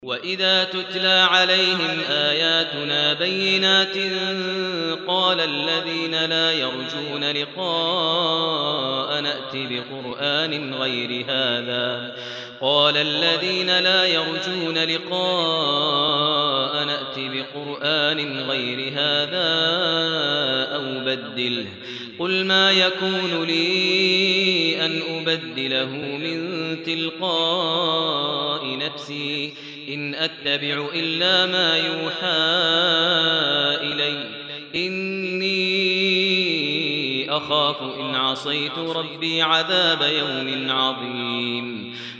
وَإِذَا تُتْلَىٰ عَلَيْهِمْ آيَاتُنَا بَيِّنَاتٍ قَالَ الَّذِينَ لَا يَرْجُونَ لِقَاءَنَا ائْتِ بِقُرْآنٍ غَيْرِ هَٰذَا أَوْ بَدِّلْهُ ۚ قُلْ مَا يَكُونُ لِي أَنْ أُبَدِّلَهُ مِن تِلْقَاءِ نَفْسِي ۖ إِنْ أَتَّبِعُ إِلَّا مَا يُوحَىٰ إِلَيَّ ۖ إِنِّي أَخَافُ إِنْ عَصَيْتُ رَبِّي عَذَابَ يَوْمٍ عَظِيمٍ